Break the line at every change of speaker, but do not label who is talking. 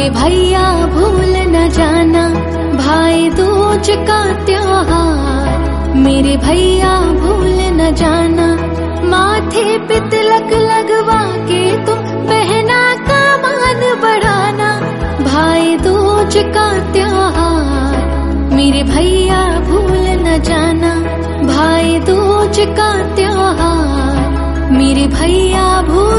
मेरे भैया भूल न जाना भाई दूज का त्योहार। मेरे भैया भूल न जाना माथे पे तिलक लगवा के तुम बहना का मान बढ़ाना। भाई दूज का त्योहार मेरे भैया भूल न जाना। भाई दूज का त्योहार मेरे भैया भूल